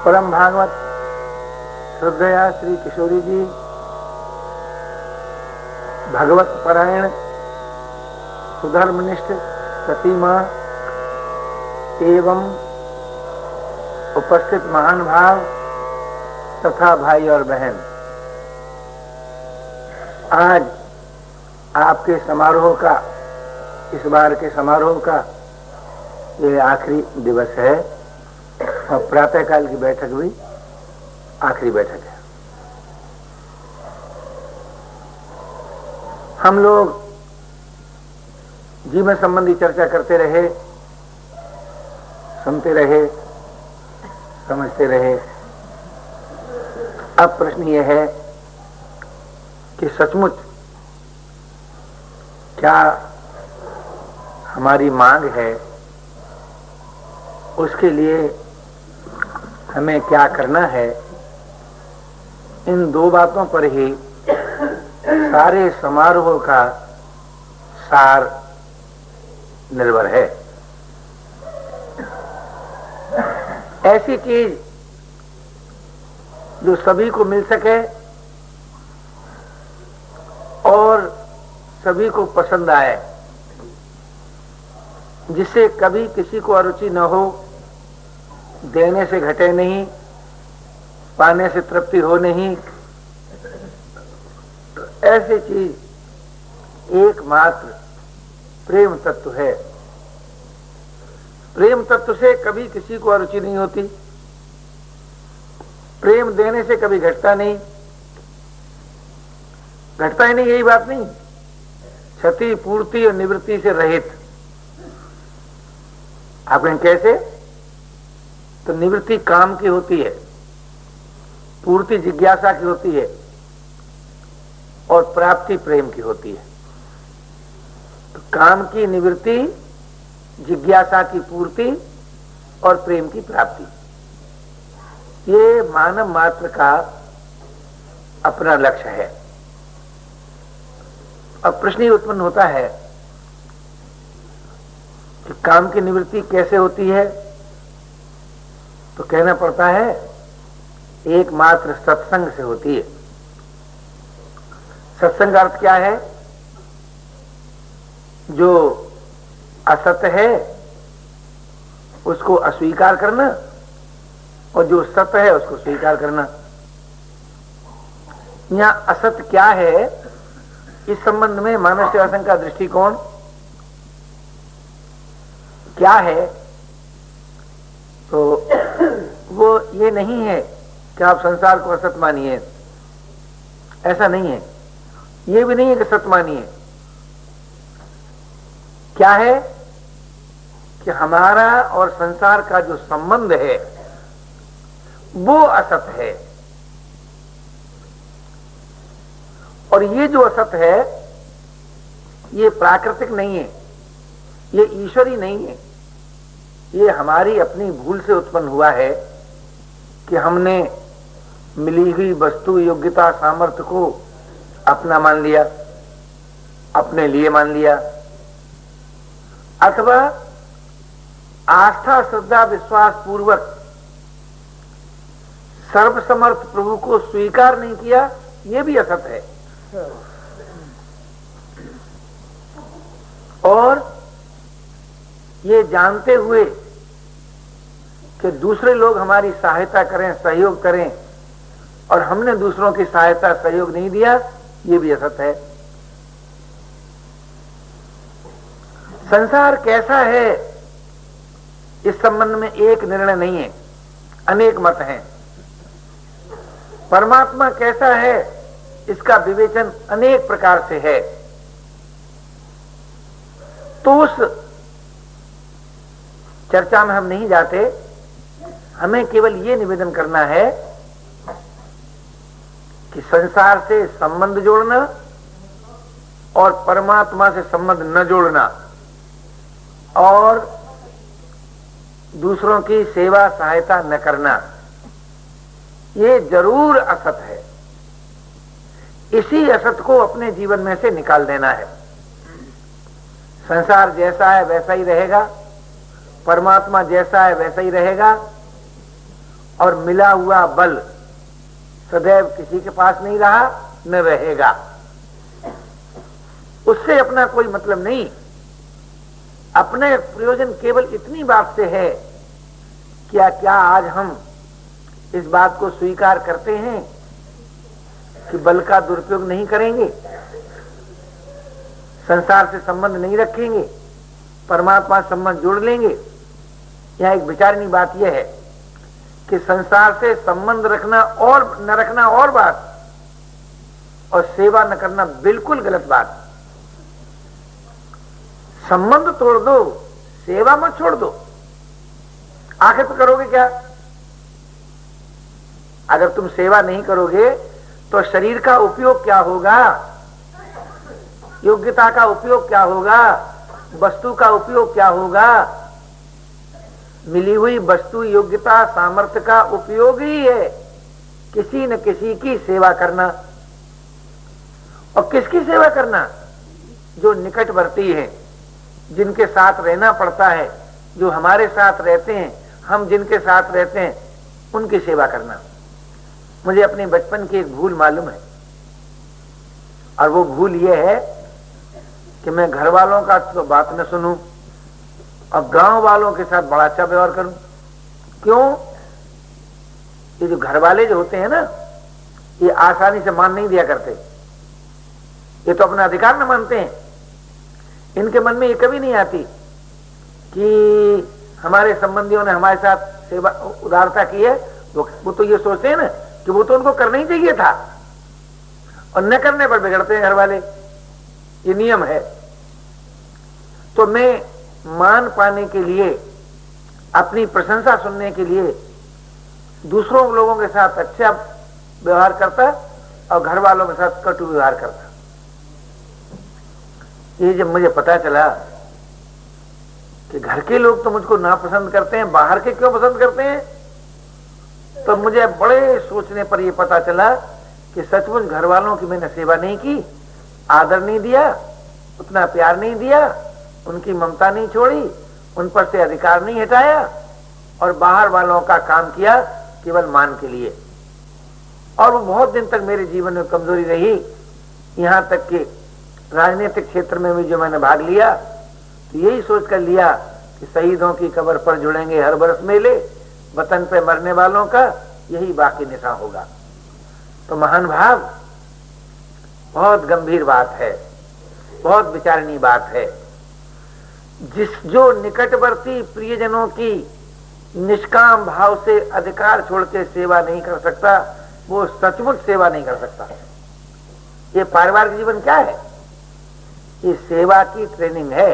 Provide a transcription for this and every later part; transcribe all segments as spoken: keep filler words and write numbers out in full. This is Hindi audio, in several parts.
परम भागवत श्रद्धया श्री किशोरी जी भगवत परायण सुधर्मनिष्ठ सतीमा एवं उपस्थित महान भाव तथा भाई और बहन, आज आपके समारोह का, इस बार के समारोह का ये आखिरी दिवस है और प्रातःकाल की बैठक भी आखिरी बैठक है। हम लोग जीवन संबंधी चर्चा करते रहे, सुनते रहे, समझते रहे। अब प्रश्न यह है कि सचमुच क्या हमारी मांग है, उसके लिए हमें क्या करना है। इन दो बातों पर ही सारे समारोह का सार निर्भर है। ऐसी चीज जो सभी को मिल सके और सभी को पसंद आए, जिससे कभी किसी को अरुचि न हो, देने से घटे नहीं, पाने से तृप्ति हो नहीं। तो ऐसी चीज एकमात्र प्रेम तत्व है। प्रेम तत्व से कभी किसी को अरुचि नहीं होती, प्रेम देने से कभी घटता नहीं, घटता ही नहीं, यही बात नहीं, क्षति पूर्ति और निवृत्ति से रहित। आपने कैसे? तो निवृत्ति काम की होती है, पूर्ति जिज्ञासा की होती है और प्राप्ति प्रेम की होती है। तो काम की निवृत्ति, जिज्ञासा की पूर्ति और प्रेम की प्राप्ति, ये मानव मात्र का अपना लक्ष्य है। अब प्रश्न उत्पन्न होता है कि काम की निवृत्ति कैसे होती है? तो कहना पड़ता है एकमात्र सत्संग से होती है। सत्संग अर्थ क्या है? जो असत है उसको अस्वीकार करना और जो सत्य है उसको स्वीकार करना। यहां असत क्या है, इस संबंध में मानव सेवा संघ का दृष्टिकोण क्या है? तो वो ये नहीं है कि आप संसार को असत मानिए, ऐसा नहीं है। ये भी नहीं है कि सत्य मानिए। क्या है कि हमारा और संसार का जो संबंध है वो असत है, और ये जो असत है ये प्राकृतिक नहीं है, ये ईश्वरी नहीं है। ये हमारी अपनी भूल से उत्पन्न हुआ है कि हमने मिली हुई वस्तु, योग्यता, सामर्थ्य को अपना मान लिया, अपने लिए मान लिया, अथवा आस्था, श्रद्धा, विश्वास पूर्वक सर्वसमर्थ प्रभु को स्वीकार नहीं किया। ये भी असत है। और ये जानते हुए कि दूसरे लोग हमारी सहायता करें, सहयोग करें, और हमने दूसरों की सहायता, सहयोग नहीं दिया, ये भी असत है। संसार कैसा है इस संबंध में एक निर्णय नहीं है, अनेक मत हैं। परमात्मा कैसा है इसका विवेचन अनेक प्रकार से है। तो उस चर्चा में हम नहीं जाते। हमें केवल ये निवेदन करना है कि संसार से संबंध जोड़ना और परमात्मा से संबंध न जोड़ना और दूसरों की सेवा, सहायता न करना, ये जरूर असत है। इसी असत को अपने जीवन में से निकाल देना है। संसार जैसा है वैसा ही रहेगा, परमात्मा जैसा है वैसा ही रहेगा, और मिला हुआ बल सदैव किसी के पास नहीं रहा, न रहेगा। उससे अपना कोई मतलब नहीं। अपने प्रयोजन केवल इतनी बात से है, क्या क्या आज हम इस बात को स्वीकार करते हैं कि बल का दुरुपयोग नहीं करेंगे, संसार से संबंध नहीं रखेंगे, परमात्मा से संबंध जोड़ लेंगे। यह एक विचारनीय बात यह है कि संसार से संबंध रखना और न रखना और बात, और सेवा न करना बिल्कुल गलत बात। संबंध तोड़ दो, सेवा मत छोड़ दो। आखिर तो करोगे क्या? अगर तुम सेवा नहीं करोगे तो शरीर का उपयोग क्या होगा, योग्यता का उपयोग क्या होगा, वस्तु का उपयोग क्या होगा? मिली हुई वस्तु, योग्यता, सामर्थ्य का उपयोग ही है किसी न किसी की सेवा करना। और किसकी सेवा करना? जो निकटवर्ती है, जिनके साथ रहना पड़ता है, जो हमारे साथ रहते हैं, हम जिनके साथ रहते हैं, उनकी सेवा करना। मुझे अपने बचपन की एक भूल मालूम है, और वो भूल ये है कि मैं घर वालों का तो बात न सुनूं और गांव वालों के साथ बड़ा अच्छा व्यवहार करूं। क्यों? ये जो घर वाले जो होते हैं ना, ये आसानी से मान नहीं दिया करते। ये तो अपना अधिकार न मानते हैं। इनके मन में ये कभी नहीं आती कि हमारे संबंधियों ने हमारे साथ सेवा उदारता की है, वो, वो तो ये सोचते हैं ना कि वो तो उनको करना ही चाहिए था, और न करने पर बिगड़ते हैं घर वाले। ये नियम है। तो मैं मान पाने के लिए, अपनी प्रशंसा सुनने के लिए दूसरों लोगों के साथ अच्छा व्यवहार करता और घर वालों के साथ कटु व्यवहार करता। ये जब मुझे पता चला कि घर के लोग तो मुझको नापसंद करते हैं, बाहर के क्यों पसंद करते हैं, तो मुझे बड़े सोचने पर यह पता चला कि सचमुच घर वालों की मैंने सेवा नहीं की, आदर नहीं दिया, उतना प्यार नहीं दिया, उनकी ममता नहीं छोड़ी, उन पर से अधिकार नहीं हटाया, और बाहर वालों का काम किया केवल मान के लिए। और वो बहुत दिन तक मेरे जीवन में कमजोरी रही। यहाँ तक कि राजनीतिक क्षेत्र में भी जो मैंने भाग लिया, तो यही सोच कर लिया कि शहीदों की कब्र पर जुड़ेंगे हर बरस मेले, वतन पे मरने वालों का यही बाकी निशा होगा। तो महान भाव, बहुत गंभीर बात है, बहुत विचारणीय बात है। जिस जो निकटवर्ती प्रियजनों की निष्काम भाव से अधिकार छोड़ के सेवा नहीं कर सकता, वो सचमुच सेवा नहीं कर सकता। ये पारिवारिक जीवन क्या है? ये सेवा की ट्रेनिंग है।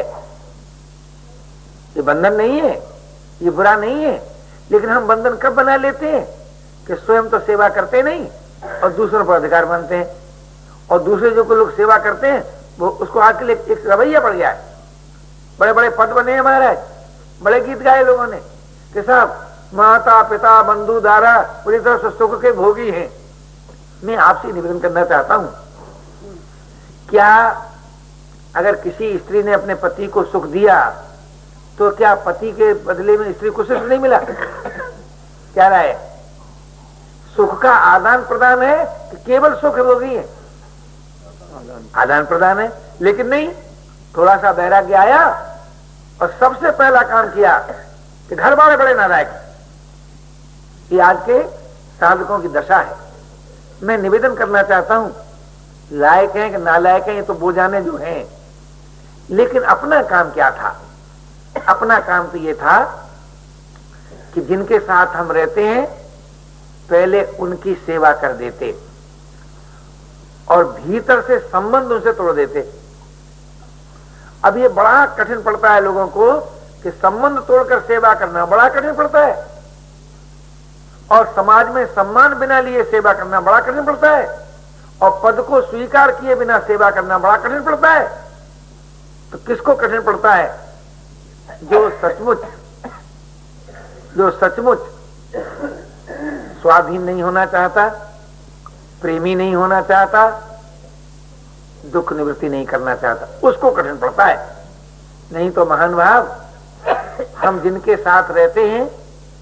ये बंधन नहीं है, ये बुरा नहीं है। लेकिन हम बंधन कब बना लेते हैं कि स्वयं तो सेवा करते नहीं और दूसरों पर अधिकार मानते हैं, और दूसरे जो लोग सेवा करते हैं वो उसको आजकल एक, एक रवैया पड़ गया है। बड़े बड़े पद बने हैं महाराज, बड़े गीत गाए लोगों ने कि साहब माता पिता बंधु दारा पूरी तरह से सुख के भोगी हैं। मैं आपसे निवेदन करना चाहता हूं, क्या अगर किसी स्त्री ने अपने पति को सुख दिया तो क्या पति के बदले में स्त्री को सुख नहीं मिला? क्या राय? सुख का आदान प्रदान है कि केवल सुख भोगी है? आदान प्रदान है। लेकिन नहीं, थोड़ा सा वैराग्य आया और सबसे पहला काम किया कि घर वाले बड़े नालायक। ये आज के साधकों की दशा है। मैं निवेदन करना चाहता हूं, लायक हैं कि नालायक हैं ये तो वो जाने जो हैं, लेकिन अपना काम क्या था? अपना काम तो ये था कि जिनके साथ हम रहते हैं पहले उनकी सेवा कर देते और भीतर से संबंध उनसे तोड़ देते। अब ये बड़ा कठिन पड़ता है लोगों को कि संबंध तोड़कर सेवा करना बड़ा कठिन पड़ता है, और समाज में सम्मान बिना लिए सेवा करना बड़ा कठिन पड़ता है, और पद को स्वीकार किए बिना सेवा करना बड़ा कठिन पड़ता है। तो किसको कठिन पड़ता है? जो सचमुच जो सचमुच स्वाधीन नहीं होना चाहता, प्रेमी नहीं होना चाहता, दुख निवृत्ति नहीं करना चाहता, उसको कठिन पड़ता है। नहीं तो महान भाव, हम जिनके साथ रहते हैं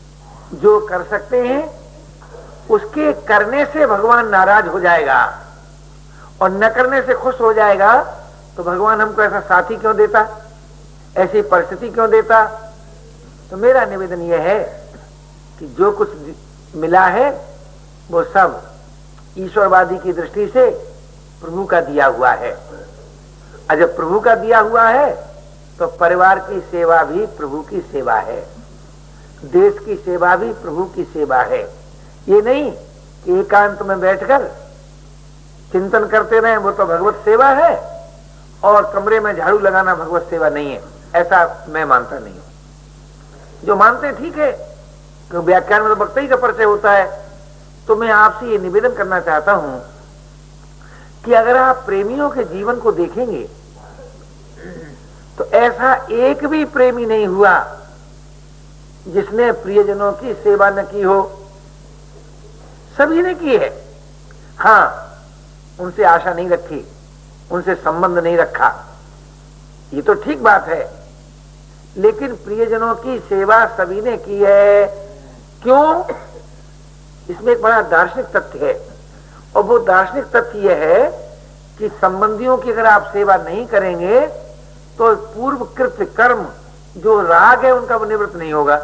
जो कर सकते हैं उसके करने से भगवान नाराज हो जाएगा और न करने से खुश हो जाएगा, तो भगवान हमको ऐसा साथी क्यों देता, ऐसी परिस्थिति क्यों देता। तो मेरा निवेदन यह है कि जो कुछ मिला है वो सब ईश्वरवादी की दृष्टि से प्रभु का दिया हुआ है। और जब प्रभु का दिया हुआ है तो परिवार की सेवा भी प्रभु की सेवा है, देश की सेवा भी प्रभु की सेवा है। ये नहीं कि एकांत में बैठकर चिंतन करते रहे वो तो भगवत सेवा है और कमरे में झाड़ू लगाना भगवत सेवा नहीं है, ऐसा मैं मानता नहीं हूं। जो मानते ठीक है, क्योंकि व्याख्यान में तो भक्त ही का परिचय होता है। तो मैं आपसे ये निवेदन करना चाहता हूं कि अगर आप प्रेमियों के जीवन को देखेंगे तो ऐसा एक भी प्रेमी नहीं हुआ जिसने प्रियजनों की सेवा न की हो, सभी ने की है। हाँ, उनसे आशा नहीं रखी, उनसे संबंध नहीं रखा, ये तो ठीक बात है, लेकिन प्रियजनों की सेवा सभी ने की है। क्यों? इसमें एक बड़ा दार्शनिक तथ्य है, और वो दार्शनिक तथ्य यह है कि संबंधियों की अगर आप सेवा नहीं करेंगे तो पूर्व कृत कर्म जो राग है उनका वो निवृत्त नहीं होगा।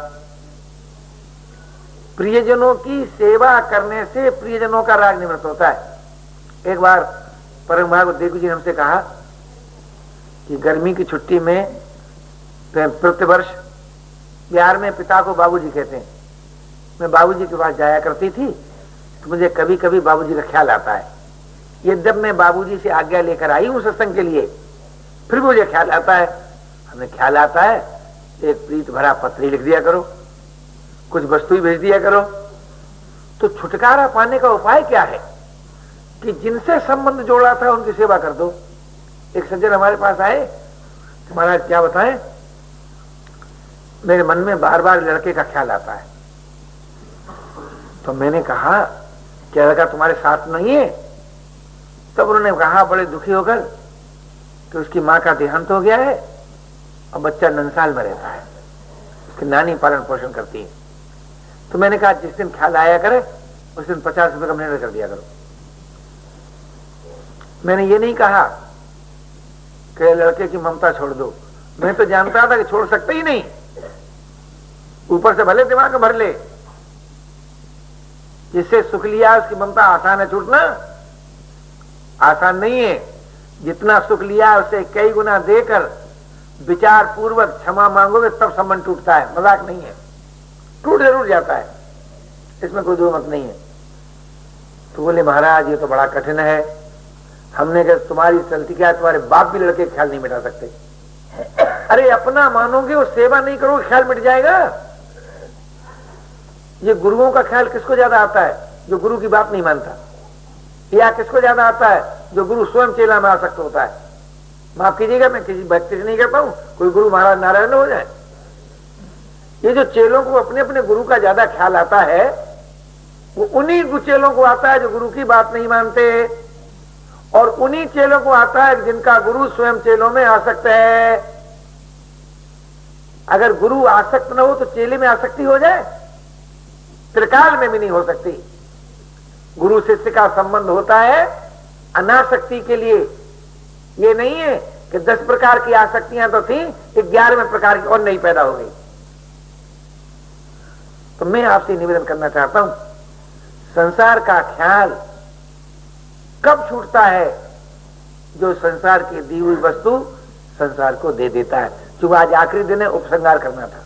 प्रियजनों की सेवा करने से प्रियजनों का राग निवृत्त होता है। एक बार परम भागवत देव जी ने हमसे कहा कि गर्मी की छुट्टी में प्रतिवर्ष बिहार में पिता को बाबूजी कहते हैं, मैं बाबूजी के पास जाया करती थी तो मुझे कभी कभी बाबूजी का ख्याल आता है। ये जब मैं बाबूजी से आज्ञा लेकर आई हूं सत्संग के लिए, फिर मुझे ख्याल आता है। हमें ख्याल आता है एक प्रीत भरा पत्र लिख दिया करो, कुछ वस्तु भेज दिया करो। तो छुटकारा पाने का उपाय क्या है कि जिनसे संबंध जोड़ा था उनकी सेवा कर दो। एक सज्जन हमारे पास आए, महाराज क्या बताएं, मेरे मन में बार बार लड़के का ख्याल आता है। तो मैंने कहा क्या लड़का तुम्हारे साथ नहीं है? तब उन्होंने कहा बड़े दुखी होकर कि उसकी माँ का देहांत हो गया है और बच्चा नंसाल में रहता है, उसकी नानी पालन पोषण करती है। तो मैंने कहा जिस दिन ख्याल आया करे उस दिन पचास रुपए का महीना कर दिया करो। मैंने ये नहीं कहा कि लड़के की ममता छोड़ दो, मैं तो जानता था कि छोड़ सकते ही नहीं, ऊपर से भले दिमाग भर ले, जिससे सुख लिया उसकी ममता आसान है छूटना? आसान नहीं है। जितना सुख लिया उसे कई गुना देकर विचार पूर्वक क्षमा मांगोगे तब संबंध टूटता है, मजाक नहीं है, टूट जरूर जाता है, इसमें कोई दो मत नहीं है। तो बोले महाराज ये तो बड़ा कठिन है। हमने कहा तुम्हारी चलती क्या, तुम्हारे बाप भी लड़के ख्याल नहीं मिटा सकते। अरे अपना मानोगे और सेवा नहीं करोगे ख्याल मिट जाएगा। ये गुरुओं का ख्याल किसको ज्यादा आता है? जो गुरु की बात नहीं मानता। या किसको ज्यादा आता है? जो गुरु स्वयं चेला में आसक्त होता है। माफ कीजिएगा मैं किसी व्यक्ति से नहीं कहता हूं कोई गुरु महाराज नारायण न हो जाए। ये जो चेलों को अपने अपने गुरु का ज्यादा ख्याल आता है वो उन्हीं चेलों को आता है जो गुरु की बात नहीं मानते, और उन्हीं चेलों को आता है जिनका गुरु स्वयं चेलों में आसक्त है। अगर गुरु आसक्त न हो तो चेले में आसक्ति हो जाए? त्रिकाल में भी नहीं हो सकती। गुरु शिष्य का संबंध होता है अनासक्ति के लिए। ये नहीं है कि दस प्रकार की आसक्तियां तो थी, ग्यारहवें प्रकार की और नई पैदा हो गई। तो मैं आपसे निवेदन करना चाहता हूं, संसार का ख्याल कब छूटता है? जो संसार की दी हुई वस्तु संसार को दे देता है। क्योंकि आज आखिरी दिन है, उपसंहार करना था।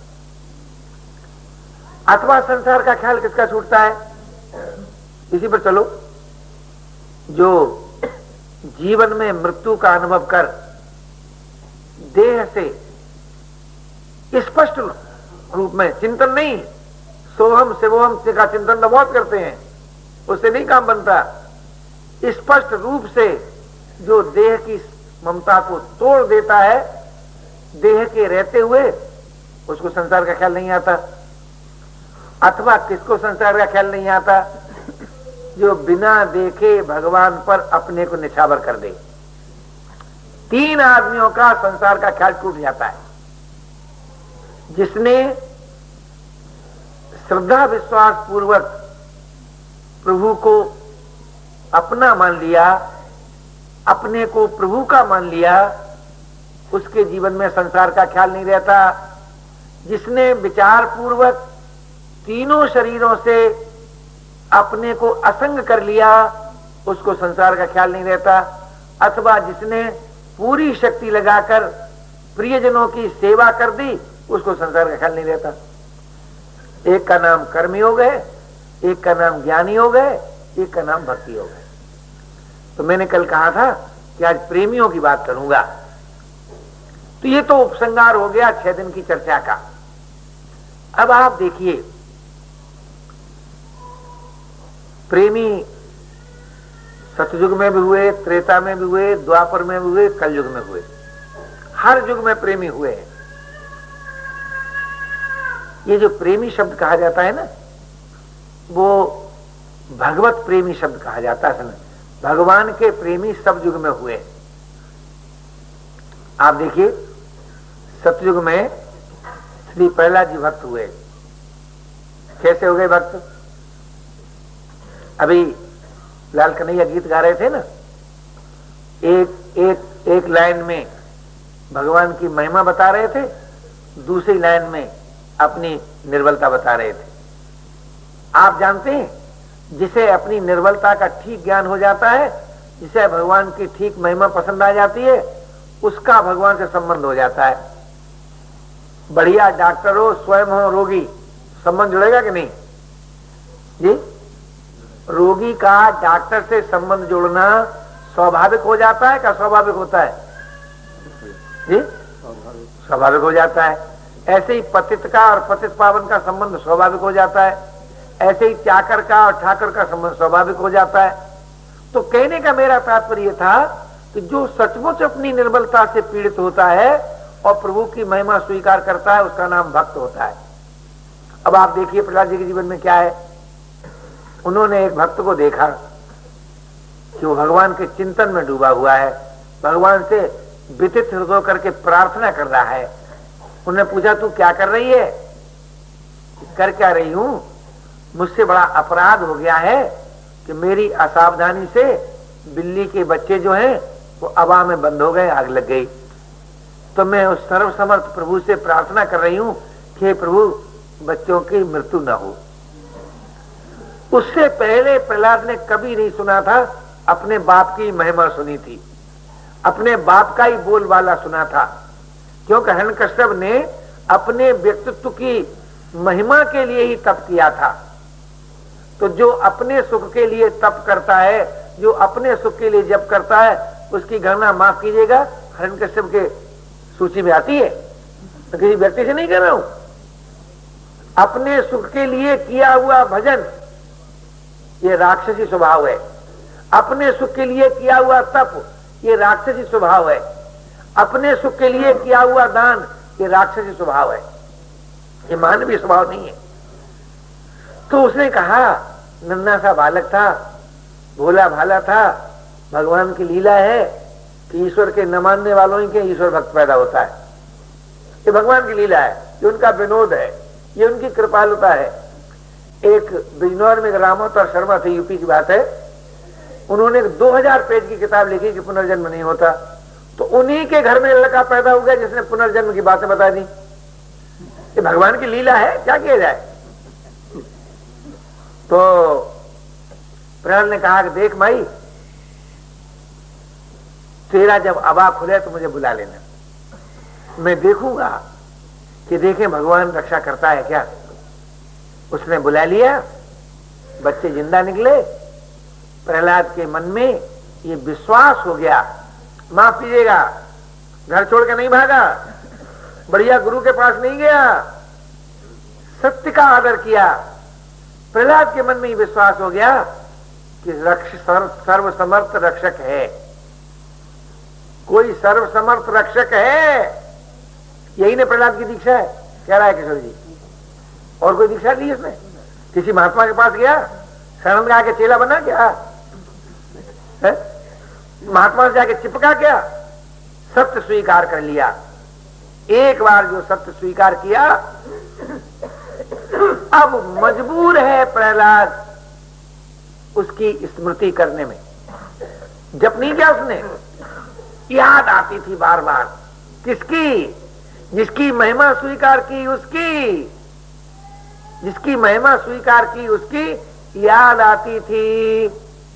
अथवा संसार का ख्याल किसका छूटता है? इसी पर चलो, जो जीवन में मृत्यु का अनुभव कर देह से स्पष्ट रूप में चिंतन नहीं, सोहम शिवोहम का चिंतन तो बहुत करते हैं, उससे नहीं काम बनता। स्पष्ट रूप से जो देह की ममता को तोड़ देता है, देह के रहते हुए, उसको संसार का ख्याल नहीं आता। अथवा किसको संसार का ख्याल नहीं आता? जो बिना देखे भगवान पर अपने को निछावर कर दे। तीन आदमियों का संसार का ख्याल टूट जाता है। जिसने श्रद्धा विश्वास पूर्वक प्रभु को अपना मान लिया, अपने को प्रभु का मान लिया, उसके जीवन में संसार का ख्याल नहीं रहता। जिसने विचार पूर्वक तीनों शरीरों से अपने को असंग कर लिया, उसको संसार का ख्याल नहीं रहता। अथवा जिसने पूरी शक्ति लगाकर प्रियजनों की सेवा कर दी, उसको संसार का ख्याल नहीं रहता। एक का नाम कर्मी हो गए, एक का नाम ज्ञानी हो गए, एक का नाम भक्ति हो गए। तो मैंने कल कहा था कि आज प्रेमियों की बात करूंगा। तो ये तो उपसंहार हो गया छह दिन की चर्चा का। अब आप देखिए, प्रेमी सतयुग में भी हुए, त्रेता में भी हुए, द्वापर में भी हुए, कलयुग में हुए। हर युग में प्रेमी हुए हैं। ये जो प्रेमी शब्द कहा जाता है ना, वो भगवत प्रेमी शब्द कहा जाता है। भगवान के प्रेमी सब युग में हुए। आप देखिए, सतयुग में श्री प्रहलाद जी भक्त हुए। कैसे हो गए भक्त? अभी लाल कन्हैया गीत गा रहे थे ना, एक एक एक लाइन में भगवान की महिमा बता रहे थे, दूसरी लाइन में अपनी निर्बलता बता रहे थे। आप जानते हैं, जिसे अपनी निर्बलता का ठीक ज्ञान हो जाता है, जिसे भगवान की ठीक महिमा पसंद आ जाती है, उसका भगवान से संबंध हो जाता है। बढ़िया डॉक्टर हो, स्वयं हो रोगी, संबंध जुड़ेगा कि नहीं जी? रोगी का डॉक्टर से संबंध जोड़ना स्वाभाविक हो जाता है, क्या स्वाभाविक होता है जी? स्वाभाविक हो जाता है। ऐसे ही पतित का और पतित पावन का संबंध स्वाभाविक हो जाता है। ऐसे ही चाकर का और ठाकर का संबंध स्वाभाविक हो जाता है। तो कहने का मेरा तात्पर्य था कि जो सचमुच अपनी निर्बलता से पीड़ित होता है और प्रभु की महिमा स्वीकार करता है, उसका नाम भक्त होता है। अब आप देखिए प्रहलाद जी के जीवन में क्या है। उन्होंने एक भक्त को देखा कि वो भगवान के चिंतन में डूबा हुआ है, भगवान से विदित हृदय करके प्रार्थना कर रहा है। उन्होंने पूछा, तू क्या कर रही है? कर क्या रही हूं, मुझसे बड़ा अपराध हो गया है कि मेरी असावधानी से बिल्ली के बच्चे जो हैं वो हवा में बंद हो गए, आग लग गई। तो मैं उस सर्वसमर्थ प्रभु से प्रार्थना कर रही हूं कि हे प्रभु, बच्चों की मृत्यु न हो। उससे पहले प्रहलाद ने कभी नहीं सुना था, अपने बाप की महिमा सुनी थी, अपने बाप का ही बोलबाला सुना था। क्योंकि हिरण्यकश्यप ने अपने व्यक्तित्व की महिमा के लिए ही तप किया था। तो जो अपने सुख के लिए तप करता है, जो अपने सुख के लिए जप करता है, उसकी गणना माफ कीजिएगा हिरण्यकश्यप के सूची में आती है। तो किसी व्यक्ति से नहीं कर रहा हूं। अपने सुख के लिए किया हुआ भजन ये राक्षसी स्वभाव है। अपने सुख के लिए किया हुआ तप ये राक्षसी स्वभाव है। अपने सुख के लिए किया हुआ दान ये राक्षसी स्वभाव है, ये मानवीय स्वभाव नहीं है। तो उसने कहा, नन्हा सा बालक था, भोला भाला था, भगवान की लीला है कि ईश्वर के न मानने वालों ही के ईश्वर भक्त पैदा होता है। ये भगवान की लीला है, ये उनका विनोद है, ये उनकी कृपालुता है। एक बिजनौर में रामोत्तर शर्मा थे, यूपी की बात है, उन्होंने दो हजार पेज की किताब लिखी कि पुनर्जन्म नहीं होता। तो उन्हीं के घर में लड़का पैदा हो गया जिसने पुनर्जन्म की बातें बता दी। ये भगवान की लीला है, क्या किया जाए। तो प्रहलाद ने कहा कि देख माई, तेरा जब अबा खुले तो मुझे बुला लेना, मैं देखूंगा कि देखें भगवान रक्षा करता है क्या। उसने बुला लिया, बच्चे जिंदा निकले। प्रहलाद के मन में ये विश्वास हो गया, माफ कीजिएगा, घर छोड़ के नहीं भागा, बढ़िया गुरु के पास नहीं गया, सत्य का आदर किया। प्रहलाद के मन में ये विश्वास हो गया कि रक्ष सर्वसमर्थ रक्षक है, कोई सर्वसमर्थ रक्षक है। यही ने प्रहलाद की दीक्षा है, कह रहा है किशोर जी। और कोई दीक्षा नहीं इसमें। किसी महात्मा के पास गया, शरण गा के चेला बना क्या है? महात्मा से जाके चिपका क्या? सत्य स्वीकार कर लिया। एक बार जो सत्य स्वीकार किया, अब मजबूर है प्रहलाद उसकी स्मृति करने में। जप नहीं किया उसने, याद आती थी बार बार। किसकी? जिसकी महिमा स्वीकार की उसकी, जिसकी महिमा स्वीकार की उसकी याद आती थी।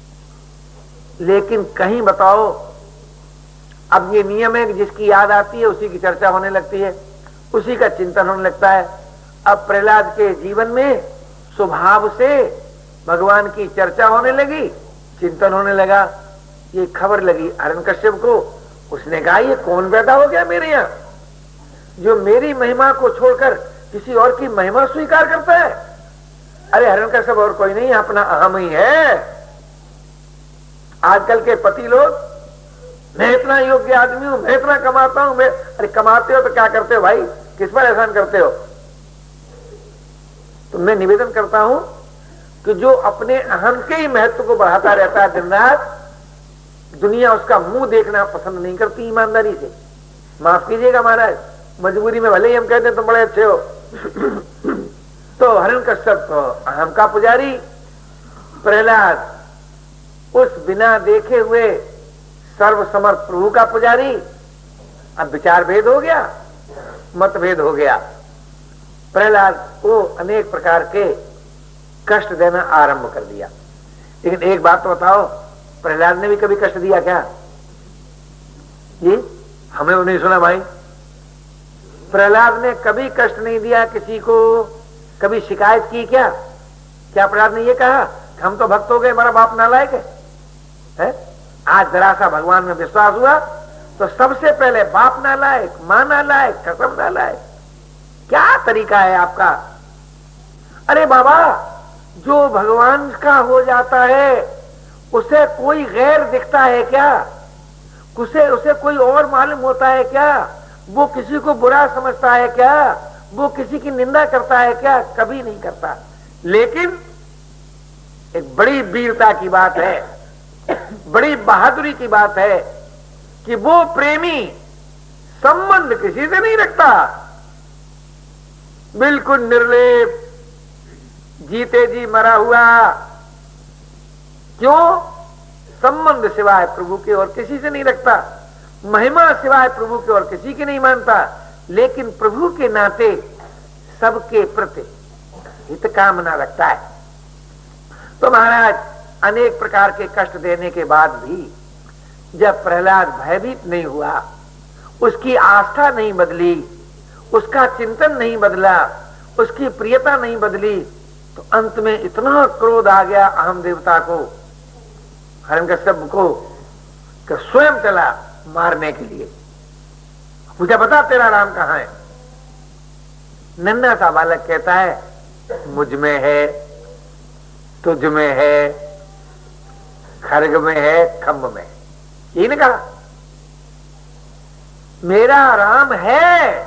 लेकिन कहीं बताओ, अब ये नियम है कि जिसकी याद आती है उसी की चर्चा होने लगती है, उसी का चिंतन होने लगता है। अब प्रहलाद के जीवन में स्वभाव से भगवान की चर्चा होने लगी, चिंतन होने लगा। ये खबर लगी हिरण्यकश्यप को, उसने कहा ये कौन पैदा हो गया मेरे यहाँ जो मेरी महिमा को छोड़कर किसी और की महिमा स्वीकार करता है? अरे हिरण्यकश्यप और कोई नहीं, अपना अहम ही है। आजकल के पति लोग, मैं इतना योग्य आदमी हूं, मैं इतना कमाता हूं, मैं। अरे कमाते हो तो क्या करते हो भाई, किस पर एहसान करते हो? तो मैं निवेदन करता हूं कि जो अपने अहम के ही महत्व को बढ़ाता रहता है दिन रात, दुनिया उसका मुंह देखना पसंद नहीं करती ईमानदारी से। माफ कीजिएगा महाराज, मजबूरी में भले ही हम कहते हैं तुम बड़े अच्छे हो। तो हिरण्यकश्यप तो अहम का पुजारी, प्रहलाद उस बिना देखे हुए सर्वसमर्थ प्रभु का पुजारी। अब विचार भेद हो गया, मतभेद हो गया। प्रहलाद को अनेक प्रकार के कष्ट देना आरंभ कर दिया। लेकिन एक बात तो बताओ, प्रहलाद ने भी कभी कष्ट दिया क्या? जी हमें वो नहीं सुना भाई। प्रहलाद ने कभी कष्ट नहीं दिया किसी को, कभी शिकायत की क्या? क्या प्रहलाद ने ये कहा कि हम तो भक्त हो गए, हमारा बाप नालायक है, है? आज जरा सा भगवान में विश्वास हुआ तो सबसे पहले बाप नालायक, मां नालायक, कसम नालायक। क्या तरीका है आपका? अरे बाबा, जो भगवान का हो जाता है उसे कोई गैर दिखता है क्या? उसे उसे कोई और मालूम होता है क्या? वो किसी को बुरा समझता है क्या? वो किसी की निंदा करता है क्या? कभी नहीं करता। लेकिन एक बड़ी वीरता की बात है, बड़ी बहादुरी की बात है कि वो प्रेमी संबंध किसी से नहीं रखता, बिल्कुल निर्लेप, जीते जी मरा हुआ। क्यों? संबंध सिवाय प्रभु के और किसी से नहीं रखता, महिमा सिवाय प्रभु के और किसी की नहीं मानता, लेकिन प्रभु के नाते सबके प्रति हित कामना रखता है। तो महाराज अनेक प्रकार के कष्ट देने के बाद भी जब प्रहलाद भयभीत नहीं हुआ, उसकी आस्था नहीं बदली, उसका चिंतन नहीं बदला, उसकी प्रियता नहीं बदली, तो अंत में इतना क्रोध आ गया अहम देवता को, हिरण्यकश्यप को, कि स्वयं चला मारने के लिए। पूछा बता तेरा राम कहां है? नन्हा सा बालक कहता है मुझ में है, तुझ में है, खर्ग में है, खम्भ में। यही ने कहा मेरा राम है।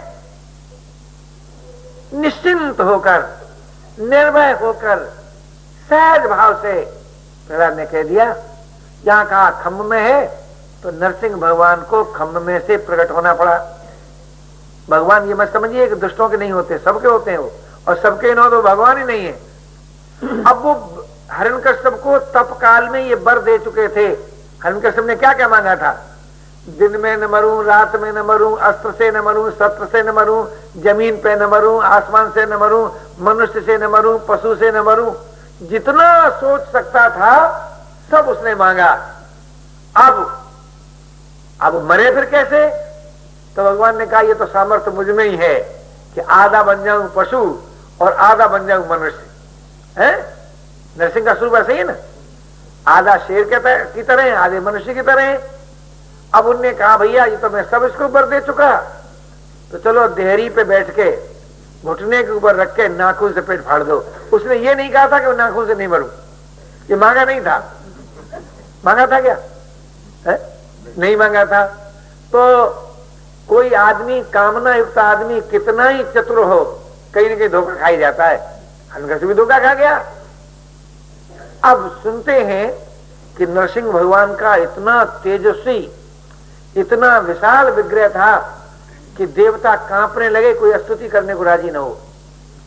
निश्चिंत होकर, निर्भय होकर, सहज भाव से प्रहलाद ने कह दिया। यहां कहा खम्भ में है तो नरसिंह भगवान को खम्भ में से प्रकट होना पड़ा। भगवान ये मत समझिए कि दुष्टों के नहीं होते, सबके होते हैं वो, और सबके न तो भगवान ही नहीं है। अब वो हिरण्यकश्यप को तप काल में ये वर दे चुके थे। हिरण्यकश्यप ने क्या क्या मांगा था? दिन में न मरूं, रात में न मरूं, अस्त्र से न मरूं, शस्त्र से न मरूं, जमीन पे न मरूं, आसमान से न मरूं, मनुष्य से न मरूं, पशु से न मरूं। जितना सोच सकता था सब उसने मांगा। अब अब मरे फिर कैसे? तो भगवान ने कहा ये तो सामर्थ्य मुझ में ही है कि आधा बन जाऊं पशु और आधा बन जाऊं मनुष्य। है नरसिंह का स्वरूप ऐसे ही ना, आधा शेर की तरह, आधे मनुष्य की तरह। अब उनने कहा भैया ये तो मैं सब इसको ऊपर दे चुका, तो चलो देहरी पे बैठ के घुटने के ऊपर रख के नाखून से पेट फाड़ दो। उसने ये नहीं कहा था कि वो नाखून से नहीं मरूं, ये मांगा नहीं था। मांगा था क्या? है? नहीं मांगा था। तो कोई आदमी, कामना युक्त आदमी कितना ही चतुर हो, कहीं ना कहीं धोखा खाई जाता है। हिरण्यकश्यप से भी धोखा खा गया। अब सुनते हैं कि नरसिंह भगवान का इतना तेजस्वी, इतना विशाल विग्रह था कि देवता कांपने लगे, कोई स्तुति करने को राजी न हो।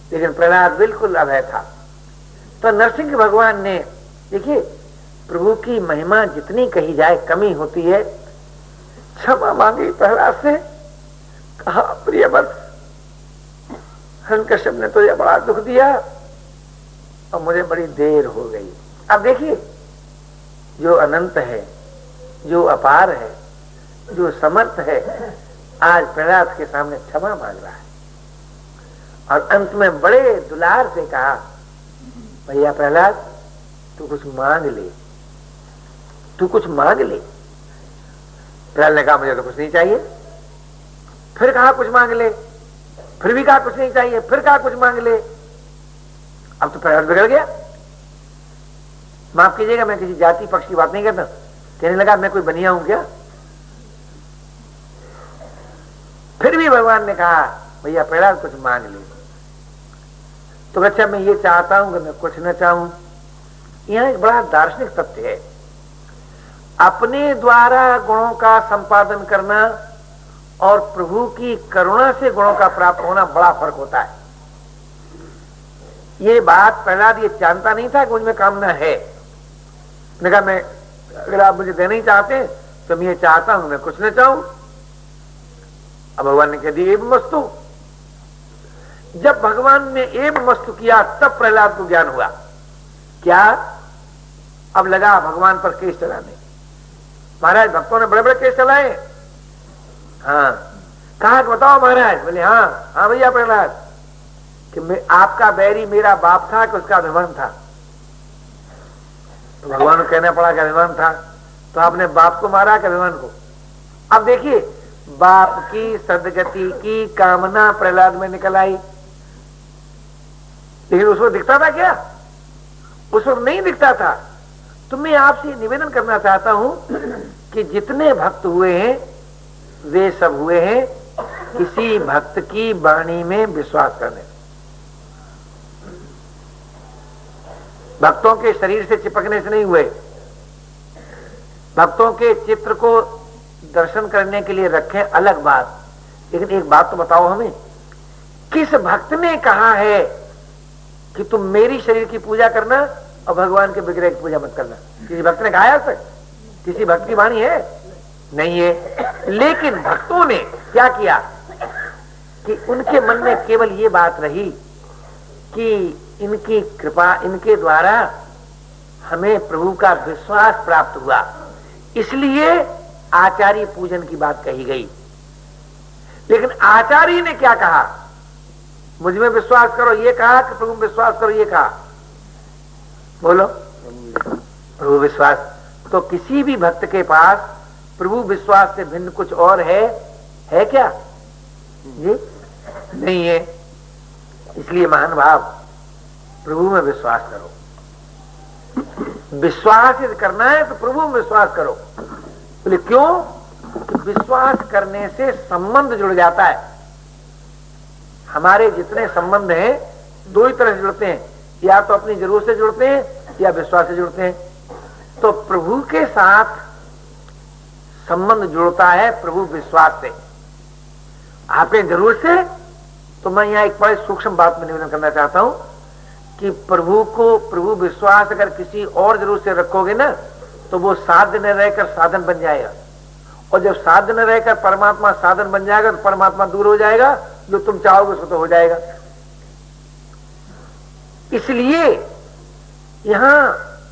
लेकिन प्रहलाद बिल्कुल अभय था। तो नरसिंह भगवान ने, देखिए प्रभु की महिमा जितनी कही जाए कमी होती है। क्षमा मांगी प्रहलाद से, कहा प्रिय वत्स, हिरण्यकश्यप ने तो यह बड़ा दुख दिया और मुझे बड़ी देर हो गई। अब देखिए, जो अनंत है, जो अपार है, जो समर्थ है, आज प्रहलाद के सामने क्षमा मांग रहा है। और अंत में बड़े दुलार से कहा, भैया प्रहलाद तू कुछ मांग ले, तू कुछ मांग ले। प्रहलाद ने कहा मुझे तो कुछ नहीं चाहिए। फिर कहा कुछ मांग ले, फिर भी कहा कुछ नहीं चाहिए, फिर कहा कुछ मांग ले। अब तो प्रहलाद बिगड़ गया। माफ कीजिएगा, मैं किसी जाति पक्ष की बात नहीं करता। कहने लगा मैं कोई बनिया हूं क्या? फिर भी भगवान ने कहा भैया प्रहलाद कुछ मांग ले। तो अच्छा मैं ये चाहता हूं कि मैं कुछ न चाहूं। यहां एक बड़ा दार्शनिक तथ्य है। अपने द्वारा गुणों का संपादन करना और प्रभु की करुणा से गुणों का प्राप्त होना बड़ा फर्क होता है। ये बात प्रहलाद ये जानता नहीं था कि मुझ में कामना है। मैंने कहा मैं, अगर आप मुझे देना ही चाहते तो मैं ये चाहता हूं मैं कुछ न चाहूं। अब भगवान ने कह दिया एवं वस्तु। जब भगवान ने एवं वस्तु किया तब प्रहलाद को ज्ञान हुआ। क्या? अब लगा भगवान पर केस चलाने। महाराज भक्तों ने बड़े बड़े केस चलाए। हाँ, कहा कि बताओ महाराज। बोले हाँ हाँ भैया प्रहलाद, कि मैं आपका बैरी मेरा बाप था कि उसका अभिमान था। तो भगवान को कहना पड़ा कि अभिमान था। तो आपने बाप को मारा कि अभिमान को? अब देखिए, बाप की सदगति की कामना प्रहलाद में निकल आई, लेकिन उसको दिखता था क्या? उसको नहीं दिखता था। तो मैं आपसे निवेदन करना चाहता हूं कि जितने भक्त हुए हैं वे सब हुए हैं किसी भक्त की वाणी में विश्वास करने। भक्तों के शरीर से चिपकने से नहीं हुए। भक्तों के चित्र को दर्शन करने के लिए रखें, अलग बात। लेकिन एक बात तो बताओ हमें, किस भक्त ने कहा है कि तुम मेरी शरीर की पूजा करना और भगवान के विग्रह की पूजा मत करना? किसी भक्त ने कहा है ऐसा? किसी भक्त की वाणी है? नहीं है। लेकिन भक्तों ने क्या किया कि उनके मन में केवल ये बात रही कि इनकी कृपा, इनके द्वारा हमें प्रभु का विश्वास प्राप्त हुआ, इसलिए आचार्य पूजन की बात कही गई। लेकिन आचार्य ने क्या कहा? मुझ में विश्वास करो ये कहा कि प्रभु में विश्वास करो ये कहा? बोलो, प्रभु विश्वास। तो किसी भी भक्त के पास प्रभु विश्वास से भिन्न कुछ और है है क्या? जी नहीं है। इसलिए महान भाव, प्रभु में विश्वास करो। विश्वास यदि करना है तो प्रभु में विश्वास करो। बोले क्यों? कि विश्वास करने से संबंध जुड़ जाता है। हमारे जितने संबंध हैं दो ही तरह से जुड़ते हैं, या तो अपनी जरूरत से जुड़ते हैं या विश्वास से जुड़ते हैं। तो प्रभु के साथ संबंध जुड़ता है प्रभु विश्वास से। आपने जरूरत से, तो मैं यहां एक बड़ी सूक्ष्म बात में निवेदन करना चाहता हूं कि प्रभु को, प्रभु विश्वास अगर किसी और जरूरत से रखोगे ना तो वो साध्य न रहकर साधन बन जाएगा, और जब साध्य न रहकर परमात्मा साधन बन जाएगा तो परमात्मा दूर हो जाएगा। जो तुम चाहोगे उसको तो हो जाएगा। इसलिए यहां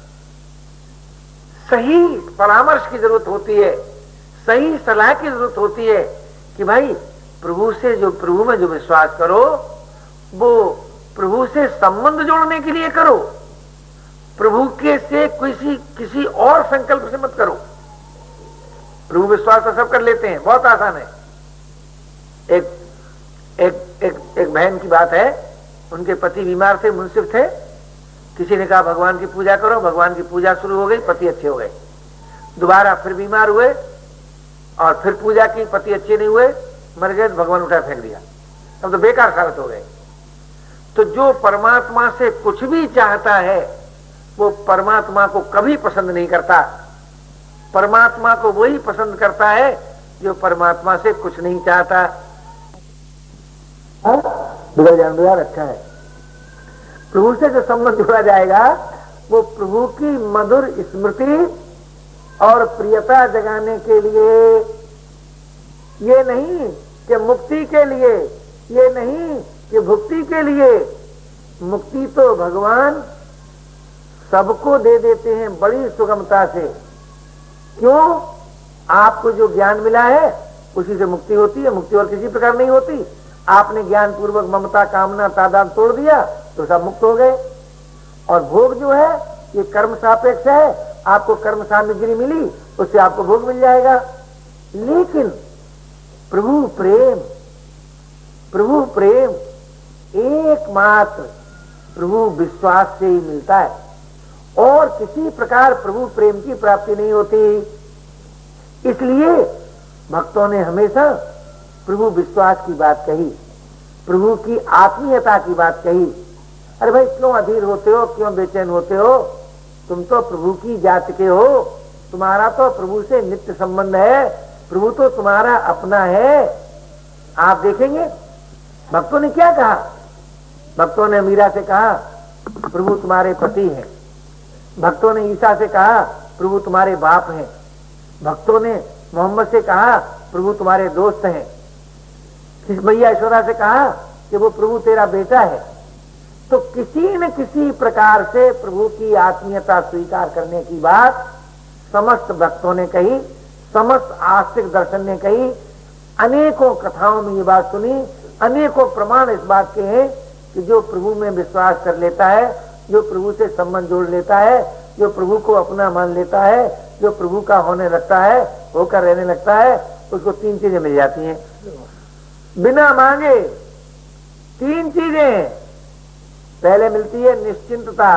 सही परामर्श की जरूरत होती है, सही सलाह की जरूरत होती है कि भाई प्रभु से, जो प्रभु में जो विश्वास करो वो प्रभु से संबंध जोड़ने के लिए करो। प्रभु के से किसी किसी और संकल्प से मत करो। प्रभु विश्वास तो सब कर लेते हैं, बहुत आसान है। एक एक एक एक बहन की बात है, उनके पति बीमार थे, मुंसिफ थे। किसी ने कहा भगवान की पूजा करो, भगवान की पूजा शुरू हो गई, पति अच्छे हो गए। दोबारा फिर बीमार हुए और फिर पूजा की, पति अच्छे नहीं हुए, मर गए, तो भगवान उठा फेंक दिया। अब तो बेकार साबित हो गए। तो जो परमात्मा से कुछ भी चाहता है वो परमात्मा को कभी पसंद नहीं करता। परमात्मा को वही पसंद करता है जो परमात्मा से कुछ नहीं चाहता। बिगड़ जान यार, अच्छा है, प्रभु से जो संबंध जोड़ा जाएगा वो प्रभु की मधुर स्मृति और प्रियता जगाने के लिए, ये नहीं कि मुक्ति के लिए, ये नहीं कि भुक्ति के लिए। मुक्ति तो भगवान सबको दे देते हैं बड़ी सुगमता से। क्यों? आपको जो ज्ञान मिला है उसी से मुक्ति होती है, मुक्ति और किसी प्रकार नहीं होती। आपने ज्ञान पूर्वक ममता कामना तादाद तोड़ दिया तो सब मुक्त हो गए। और भोग जो है ये कर्म सापेक्ष है, आपको कर्म सामग्री मिली उससे आपको भोग मिल जाएगा। लेकिन प्रभु प्रेम, प्रभु प्रेम एकमात्र प्रभु विश्वास से ही मिलता है और किसी प्रकार प्रभु प्रेम की प्राप्ति नहीं होती। इसलिए भक्तों ने हमेशा प्रभु विश्वास की बात कही, प्रभु की आत्मीयता की बात कही। अरे भाई क्यों अधीर होते हो, क्यों बेचैन होते हो? तुम तो प्रभु की जात के हो, तुम्हारा तो प्रभु से नित्य संबंध है, प्रभु तो तुम्हारा अपना है। आप देखेंगे भक्तों ने क्या कहा। भक्तों ने मीरा से कहा प्रभु तुम्हारे पति हैं। भक्तों ने ईसा से कहा प्रभु तुम्हारे बाप हैं। भक्तों ने मोहम्मद से कहा प्रभु तुम्हारे दोस्त हैं। किस मैया यशोदा से कहा कि वो प्रभु तेरा बेटा है। तो किसी न किसी प्रकार से प्रभु की आत्मीयता स्वीकार करने की बात समस्त भक्तों ने कही, समस्त आस्तिक दर्शन ने कही। अनेकों कथाओं में ये बात सुनी, अनेकों प्रमाण इस बात के हैं कि जो प्रभु में विश्वास कर लेता है, जो प्रभु से संबंध जोड़ लेता है, जो प्रभु को अपना मान लेता है, जो प्रभु का होने लगता है, होकर रहने लगता है, उसको तीन चीजें मिल जाती हैं बिना मांगे। तीन चीजें। पहले मिलती है निश्चिंतता।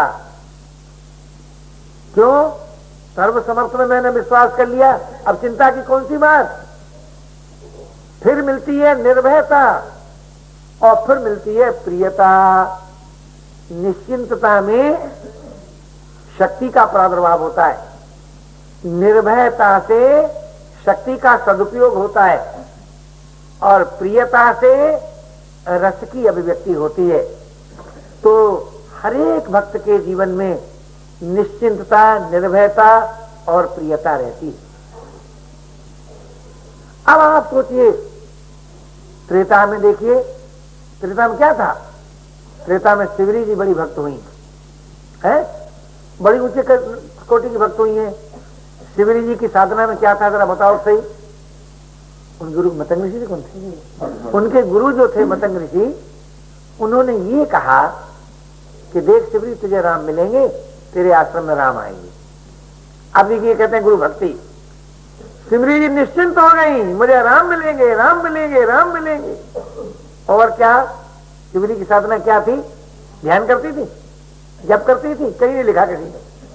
क्यों? सर्वसमर्थ में मैंने विश्वास कर लिया, अब चिंता की कौन सी बात। फिर मिलती है निर्भयता और फिर मिलती है प्रियता। निश्चिंतता में शक्ति का प्रादुर्भाव होता है, निर्भयता से शक्ति का सदुपयोग होता है और प्रियता से रस की अभिव्यक्ति होती है। तो हर एक भक्त के जीवन में निश्चिंतता, निर्भयता और प्रियता रहती है। अब आप सोचिए त्रेता में, देखिए त्रेता में क्या था। त्रेता में शिवरी जी बड़ी भक्त हुई है, बड़ी ऊंचे कोटि की भक्त हुई है। शिवरी जी की साधना में क्या था जरा बताओ सही। उन गुरु मतंग ऋषि कौन थे? उनके गुरु जो थे मतंग ऋषि, उन्होंने ये कहा कि देख शिवरी तुझे राम मिलेंगे, तेरे आश्रम में राम आएंगे। अब देखिए कहते हैं गुरु भक्ति। शिवरी जी निश्चिंत हो गई, मुझे राम मिलेंगे, राम मिलेंगे, राम मिलेंगे। और क्या शिवरी की साधना क्या थी? ध्यान करती थी, जप करती थी, कहीं नहीं लिखा कहीं।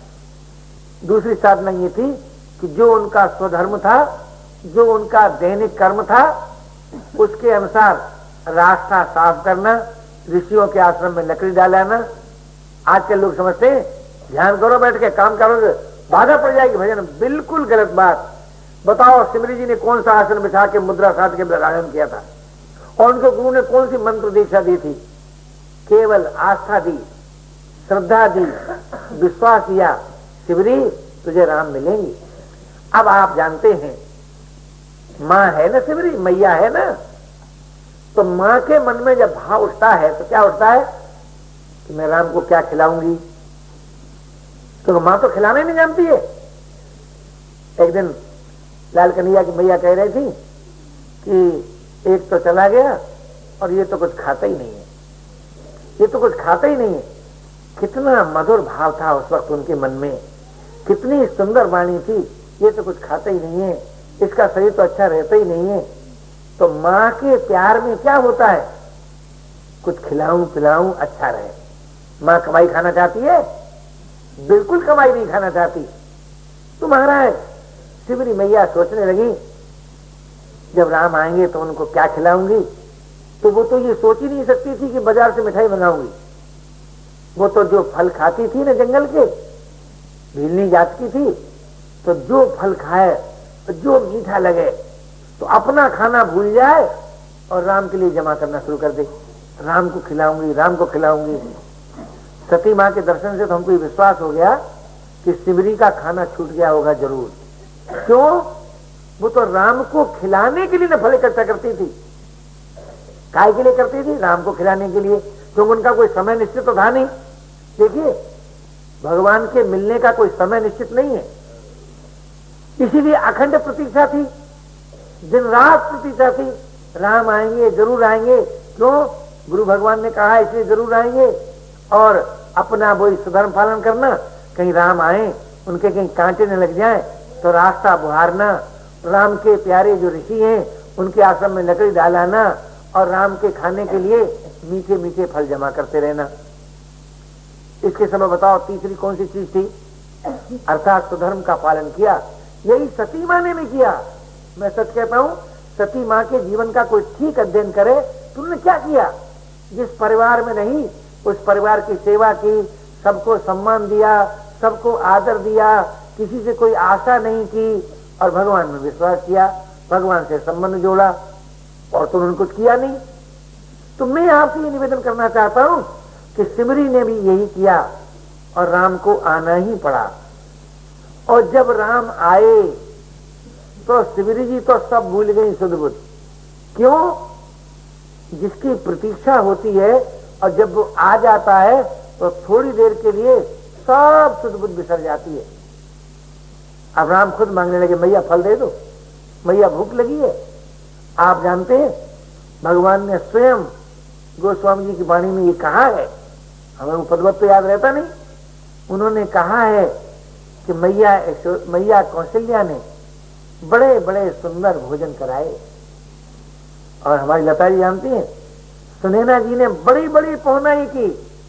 दूसरी साधना ये थी कि जो उनका स्वधर्म था, जो उनका दैनिक कर्म था, उसके अनुसार रास्ता साफ करना, ऋषियों के आश्रम में लकड़ी डालाना। आजकल लोग समझते हैं ध्यान करो, बैठ के काम करोगे बाधा पड़ जाएगी भजन। बिल्कुल गलत बात। बताओ सिमरी जी ने कौन सा आसन बिठा के मुद्रा साध के प्राणायाम किया था और उनके गुरु ने कौन सी मंत्र दीक्षा दी थी? केवल आस्था दी, श्रद्धा दी, विश्वास दिया, शिवरी तुझे राम मिलेंगे। अब आप जानते हैं माँ है ना शिवरी, मैया है ना, तो माँ के मन में जब भाव उठता है तो क्या उठता है कि मैं राम को क्या खिलाऊंगी। तो माँ तो खिलाना ही नहीं जानती है। एक दिन लाल कन्हैया की मैया कह रही थी कि एक तो चला गया और ये तो कुछ खाता ही नहीं है, ये तो कुछ खाता ही नहीं है। कितना मधुर भाव था उस वक्त उनके मन में, कितनी सुंदर वाणी थी। ये तो कुछ खाता ही नहीं है, इसका शरीर तो अच्छा रहता ही नहीं है। तो माँ के प्यार में क्या होता है? कुछ खिलाऊं पिलाऊं, अच्छा रहे। माँ कमाई खाना चाहती है? बिल्कुल कमाई नहीं खाना चाहती। तो महाराज शिवरी मैया सोचने लगी जब राम आएंगे तो उनको क्या खिलाऊंगी। तो वो तो ये सोच ही नहीं सकती थी कि बाजार से मिठाई मंगाऊंगी। वो तो जो फल खाती थी ना जंगल के, भीलनी जात की थी, तो जो फल खाए तो जो मीठा लगे तो अपना खाना भूल जाए और राम के लिए जमा करना शुरू कर दे। राम को खिलाऊंगी, राम को खिलाऊंगी। सती माँ के दर्शन से तो हमको ये विश्वास हो गया कि सिमरी का खाना छूट गया होगा जरूर। क्यों? वो तो राम को खिलाने के लिए न फल इकट्ठा करती थी। काय के लिए करती थी? राम को खिलाने के लिए, क्योंकि उनका कोई समय निश्चित तो था नहीं। देखिए, भगवान के मिलने का कोई समय निश्चित नहीं है, इसीलिए अखंड प्रतीक्षा थी, दिन रात प्रतीक्षा थी। राम आएंगे, जरूर आएंगे। क्यों? गुरु भगवान ने कहा इसलिए जरूर आएंगे। और अपना वही सुधर्म पालन करना, कहीं राम आए, उनके कहीं कांटे न लग जाए तो रास्ता बुहारना, राम के प्यारे जो ऋषि हैं उनके आश्रम में लकड़ी डालाना और राम के खाने के लिए मीठे मीठे फल जमा करते रहना। इसके समय बताओ तीसरी कौन सी चीज थी? अर्थात सुधर्म का पालन किया। यही सती माँ ने भी किया। मैं सच कहता हूं, सती माँ के जीवन का कोई ठीक अध्ययन करे, तुमने क्या किया? जिस परिवार में नहीं, उस परिवार की सेवा की, सबको सम्मान दिया, सबको आदर दिया, किसी से कोई आशा नहीं की और भगवान में विश्वास किया, भगवान से संबंध जोड़ा, और तुमने कुछ किया नहीं। तो मैं आपसे ये निवेदन करना चाहता हूं कि सिमरी ने भी यही किया और राम को आना ही पड़ा। और जब राम आए तो सिमरी जी तो सब भूल गई सुध बुध। क्यों? जिसकी प्रतीक्षा होती है और जब वो आ जाता है तो थोड़ी देर के लिए सब सुध बुध बिसर जाती है। अब राम खुद मांगने लगे, मैया फल दे दो, मैया भूख लगी है। आप जानते हैं भगवान ने स्वयं गोस्वामी जी की वाणी में ये कहा है, हमें वो पदवत तो याद रहता नहीं, उन्होंने कहा है कि मैया मैया कौशल्या ने बड़े बड़े सुंदर भोजन कराए। और हमारी लता जी जानती हैं, सुनैना जी ने बड़ी बड़ी पौनाई की।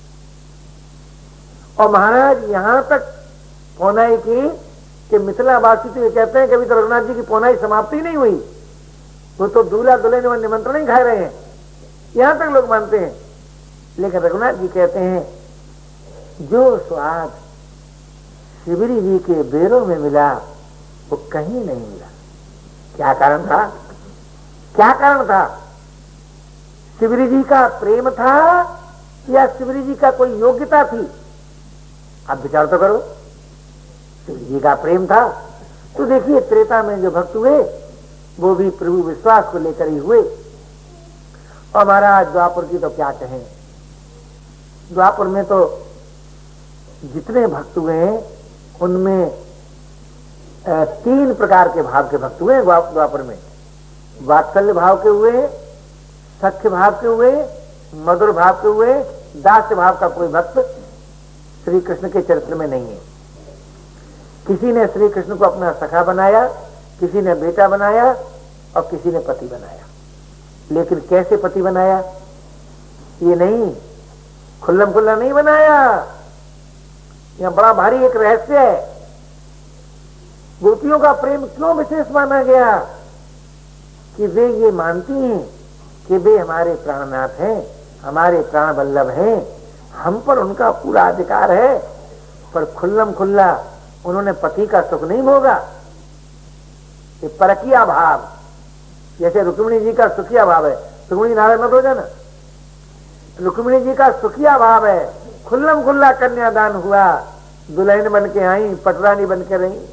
और महाराज यहां तक पौनाई की कि मिथिलावासी तो ये कहते हैं कभी तो रघुनाथ जी की पौनाई समाप्ति नहीं हुई, वो तो दूल्हा दुल्हन में निमंत्रण ही खा रहे हैं, यहां तक लोग मानते हैं। लेकिन रघुनाथ जी कहते हैं जो स्वाद शिवरी जी के बेरों में मिला वो कहीं नहीं मिला। क्या कारण था? क्या कारण था? शिवरी जी का प्रेम था या शिवरी जी का कोई योग्यता थी? आप विचार तो करो। शिवरी जी का प्रेम था तो देखिए त्रेता में जो भक्त हुए वो भी प्रभु विश्वास को लेकर ही हुए। और महाराज द्वापर की तो क्या कहें, द्वापर में तो जितने भक्त हुए हैं उनमें तीन प्रकार के भाव के भक्त हुए द्वापर में। वात्सल्य भाव के हुए, सख्य भाव के हुए, मधुर भाव के हुए, दास्य भाव का कोई भक्त श्री कृष्ण के चरित्र में नहीं है। किसी ने श्री कृष्ण को अपना सखा बनाया, किसी ने बेटा बनाया और किसी ने पति बनाया। लेकिन कैसे पति बनाया? ये नहीं, खुल्लम खुल्ला नहीं बनाया। यह बड़ा भारी एक रहस्य है। गोपियों का प्रेम क्यों विशेष माना गया? कि वे ये मानती हैं कि वे हमारे प्राणनाथ हैं, हमारे प्राण वल्लभ हैं, हम पर उनका पूरा अधिकार है। पर खुल्लम खुल्ला उन्होंने पति का सुख नहीं भोगा। ये परकिया भाव, जैसे रुक्मिणी जी का सुखिया भाव है। रुक्मिणी नारायण मत हो जाना। रुक्मिणी जी का सुखिया भाव है, खुल्लम खुल्ला कन्यादान हुआ, दुल्हन बन के आई, पटरानी बन के रही।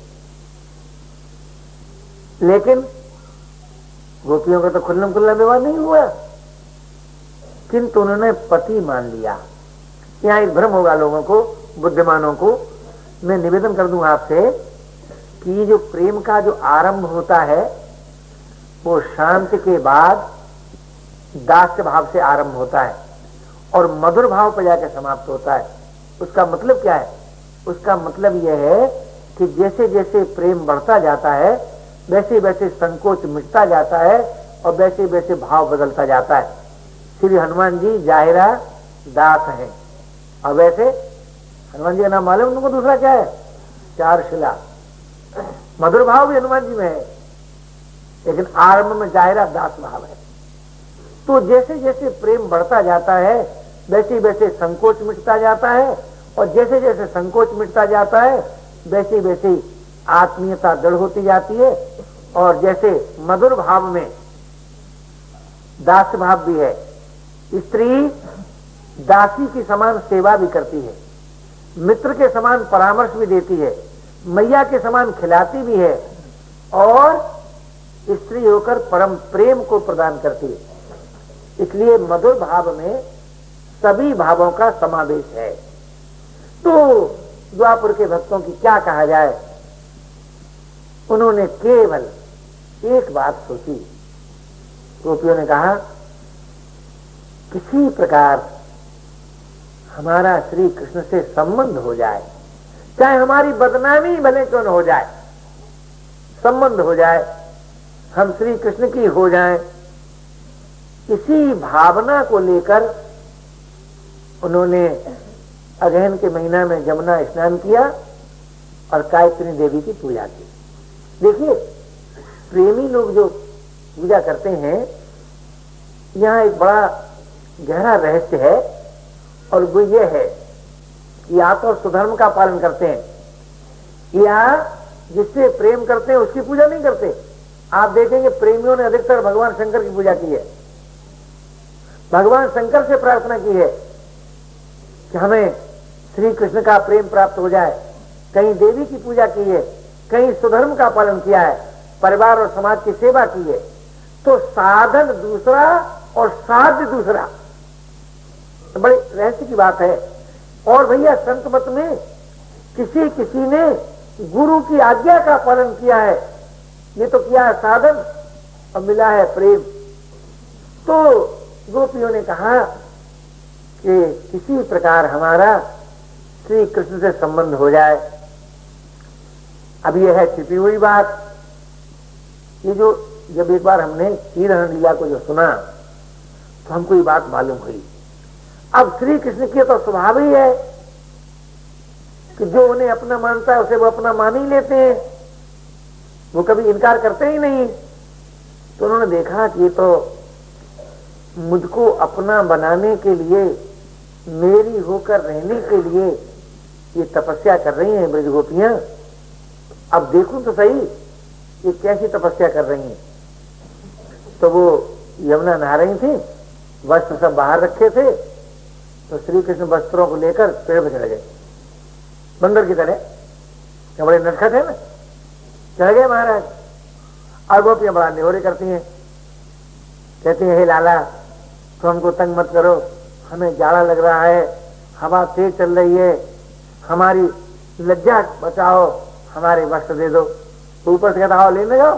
लेकिन गोपियों का तो खुल्लम खुल्ला विवाह नहीं हुआ, किंतु उन्होंने पति मान लिया। यहाँ एक भ्रम होगा लोगों को, बुद्धिमानों को। मैं निवेदन कर दूं आपसे कि ये जो प्रेम का जो आरंभ होता है वो शांति के बाद दास्य भाव से आरंभ होता है और मधुर भाव पर जाकर समाप्त होता है। उसका मतलब क्या है? उसका मतलब यह है कि जैसे जैसे प्रेम बढ़ता जाता है वैसे वैसे संकोच मिटता जाता है और वैसे वैसे भाव बदलता जाता है। श्री हनुमान जी जाहिरा दास हैं और वैसे हनुमान जी का नाम मालूम तुमको दूसरा क्या है? चार शिला। मधुर भाव भी हनुमान जी में है लेकिन आरंभ में जाहिरा दास भाव है। तो जैसे जैसे प्रेम बढ़ता जाता है वैसे वैसे संकोच मिटता जाता है और जैसे जैसे संकोच मिटता जाता है वैसे वैसे आत्मीयता दृढ़ होती जाती है। और जैसे मधुर भाव में दास भाव भी है, स्त्री दासी की समान सेवा भी करती है, मित्र के समान परामर्श भी देती है, मैया के समान खिलाती भी है और स्त्री होकर परम प्रेम को प्रदान करती है। इसलिए मधुर भाव में सभी भावों का समावेश है। तो द्वापर के भक्तों की क्या कहा जाए, उन्होंने केवल एक बात सोची। गोपियों ने कहा किसी प्रकार हमारा श्री कृष्ण से संबंध हो जाए, चाहे हमारी बदनामी भले क्यों न हो जाए, संबंध हो जाए, हम श्री कृष्ण की हो जाएं। इसी भावना को लेकर उन्होंने अगहन के महीना में जमुना स्नान किया और गायत्री देवी की पूजा की। देखिए, प्रेमी लोग जो पूजा करते हैं, यहाँ एक बड़ा गहरा रहस्य है और वो ये है कि या तो सुधर्म का पालन करते हैं या जिससे प्रेम करते हैं उसकी पूजा नहीं करते। आप देखेंगे प्रेमियों ने अधिकतर भगवान शंकर की पूजा की है, भगवान शंकर से प्रार्थना की है कि हमें श्री कृष्ण का प्रेम प्राप्त हो जाए। कहीं देवी की पूजा की है, कहीं सुधर्म का पालन किया है, परिवार और समाज की सेवा की है। तो साधन दूसरा और साध्य दूसरा, तो बड़े रहस्य की बात है। और भैया संत मत में किसी किसी ने गुरु की आज्ञा का पालन किया है, ये तो किया है साधन और मिला है प्रेम। तो गोपियों ने कहा कि किसी प्रकार हमारा श्री कृष्ण से संबंध हो जाए। अब यह है छिपी हुई बात। ये जो जब एक बार हमने क्षीरहरण लीला को जो सुना तो हमको ये बात मालूम हुई। अब श्री कृष्ण की तो स्वभाव ही है कि जो उन्हें अपना मानता है उसे वो अपना मान ही लेते हैं, वो कभी इनकार करते ही नहीं। तो उन्होंने देखा कि ये तो मुझको अपना बनाने के लिए, मेरी होकर रहने के लिए ये तपस्या कर रही हैं ब्रज गोपियां। अब देखूं तो सही ये कैसी तपस्या कर रही हैं। तो वो यमुना नहा रही थी, वस्त्र सब बाहर रखे थे, तो श्री कृष्ण वस्त्रों को लेकर पेड़ पर चढ़ गए, बंदर की तरह। क्या बड़े नटखट है ना, चढ़ गए महाराज। और गोपियां बड़ा निहोरे करती हैं, कहती हैं हे लाला तो हमको तंग मत करो, हमें जाड़ा लग रहा है, हवा तेज चल रही है, हमारी लज्जा बचाओ, हमारे वस्त्र दे दो। ऊपर से कहता आओ लेने जाओ।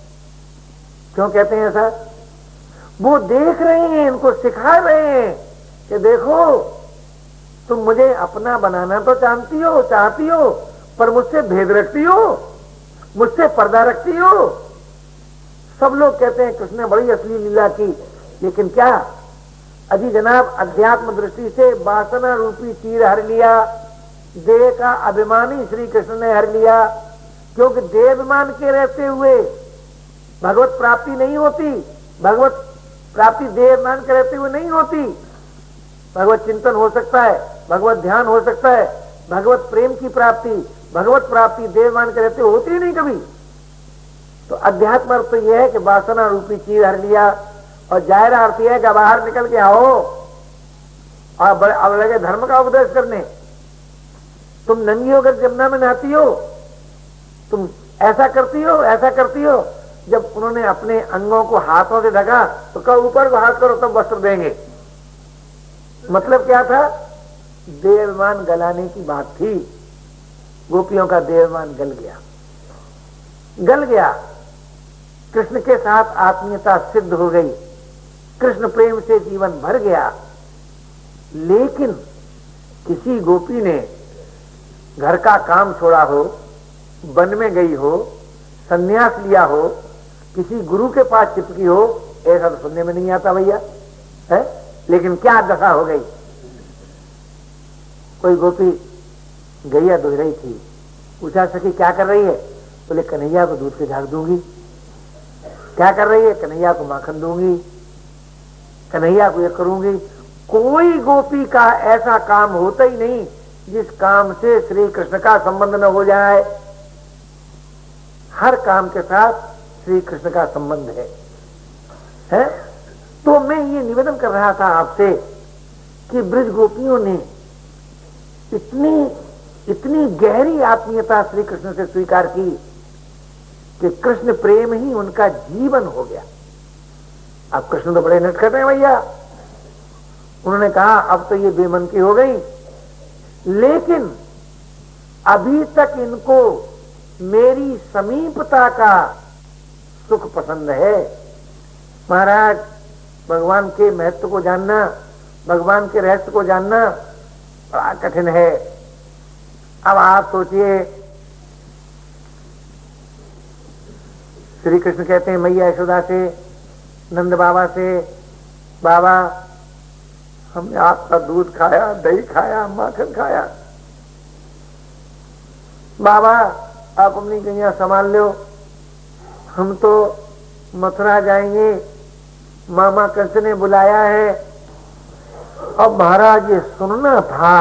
क्यों कहते हैं ऐसा? वो देख रहे हैं, इनको सिखा रहे हैं कि देखो तुम मुझे अपना बनाना तो जानती हो, चाहती हो, पर मुझसे भेद रखती हो, मुझसे पर्दा रखती हो। सब लोग कहते हैं कृष्ण ने बड़ी असली लीला की, लेकिन क्या अजी जनाब अध्यात्म दृष्टि से वासना रूपी तीर हर लिया, देह का अभिमानी श्री कृष्ण ने हर लिया। क्योंकि देव मान के रहते हुए भगवत प्राप्ति नहीं होती, भगवत प्राप्ति देव मान के रहते हुए नहीं होती। भगवत चिंतन हो सकता है, भगवत ध्यान हो सकता है, भगवत प्रेम की प्राप्ति, भगवत प्राप्ति देव मान के रहते हुए होती ही नहीं कभी। तो अध्यात्म अर्थ तो यह है कि वासना रूपी चीज हर लिया, और जाहिर अर्थ यह है कि बाहर निकल के आओ और अब लगे धर्म का उपदेश करने। तुम नंगी होकर जमुना में नहाती हो, तुम ऐसा करती हो, ऐसा करती हो। जब उन्होंने अपने अंगों को हाथों से ढका तो कब ऊपर को हाथ करो तब वस्त्र देंगे। मतलब क्या था? देवमान गलाने की बात थी। गोपियों का देवमान गल गया, गल गया। कृष्ण के साथ आत्मीयता सिद्ध हो गई, कृष्ण प्रेम से जीवन भर गया। लेकिन किसी गोपी ने घर का काम छोड़ा हो, वन में गई हो, संन्यास लिया हो, किसी गुरु के पास चिपकी हो, ऐसा तो सुनने में नहीं आता भैया है। लेकिन क्या दशा हो गई। कोई गोपी गैया दुह रही थी, पूछा सखी क्या कर रही है? बोले कन्हैया को दूध के झाग दूंगी। क्या कर रही है? कन्हैया को माखन दूंगी, कन्हैया को ये करूंगी। कोई गोपी का ऐसा काम होता ही नहीं जिस काम से श्री कृष्ण का संबंध न हो जाए। हर काम के साथ श्री कृष्ण का संबंध है, है? तो मैं ये निवेदन कर रहा था आपसे कि ब्रज गोपियों ने इतनी इतनी गहरी आत्मीयता श्री कृष्ण से स्वीकार की कि कृष्ण प्रेम ही उनका जीवन हो गया। अब कृष्ण तो बड़े नटखट हैं भैया, उन्होंने कहा अब तो ये बेमन की हो गई, लेकिन अभी तक इनको मेरी समीपता का सुख पसंद है। महाराज, भगवान के महत्व को जानना, भगवान के रहस्य को जानना बड़ा कठिन है। अब आप सोचिए, श्री कृष्ण कहते हैं मैया यशोदा से, नंद बाबा से, बाबा हमने आपका दूध खाया, दही खाया, माखन खाया, बाबा आप अपनी गैया संभाल लो, हम तो मथुरा जाएंगे, मामा कंस ने बुलाया है। अब महाराज ये सुनना था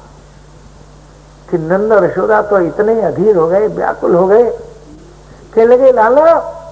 कि नंद और यशोदा तो इतने अधीर हो गए, व्याकुल हो गए, कहने लगे लाला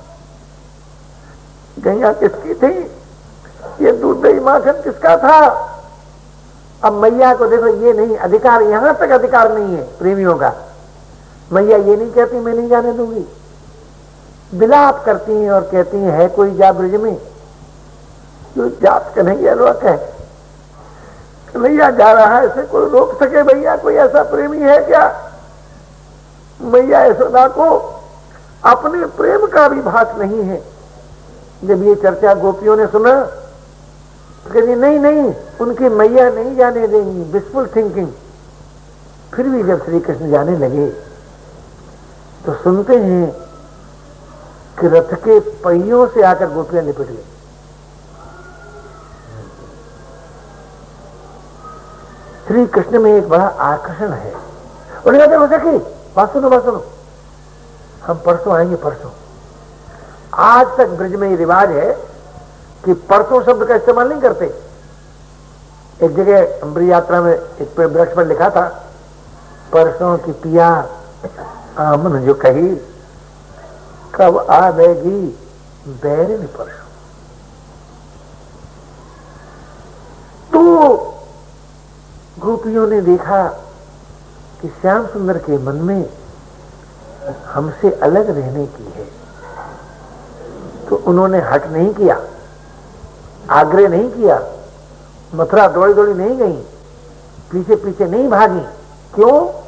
गैया किसकी थी, ये दूध दही माखन किसका था। अब मैया को देखो, ये नहीं अधिकार, यहां तक अधिकार नहीं है प्रेमियों का। मैया ये नहीं कहती मैं नहीं जाने दूंगी, विलाप करती हैं और कहती हैं है कोई जा ब्रज में जो जात कन्हैया लोक है, कन्हैया जा रहा है, इसे कोई रोक सके भैया, कोई ऐसा प्रेमी है क्या। मैया यशोदा को अपने प्रेम का भी भास नहीं है। जब ये चर्चा गोपियों ने सुना तो कहती नहीं नहीं, उनकी मैया नहीं जाने देंगी, विशफुल थिंकिंग। फिर भी जब श्री कृष्ण जाने लगे तो सुनते हैं कि रथ के पहियों से आकर गोपियां लिपट गई। श्री कृष्ण में एक बड़ा आकर्षण है। उन्होंने कहा देखो सखी बात सुनो, बात सुनो, हम परसों आएंगे, परसों। आज तक ब्रज में ये रिवाज है कि परसों शब्द का इस्तेमाल नहीं करते। एक जगह अम्बरी यात्रा में एक पे वृक्ष पर लिखा था, परसों की पिया आमन जो कही, कब आवेगी बैरिन परसों। तो गोपियों ने देखा कि श्याम सुंदर के मन में हमसे अलग रहने की है, तो उन्होंने हट नहीं किया, आग्रह नहीं किया, मथुरा दौड़ी दौड़ी नहीं गई, पीछे पीछे नहीं भागी। क्यों?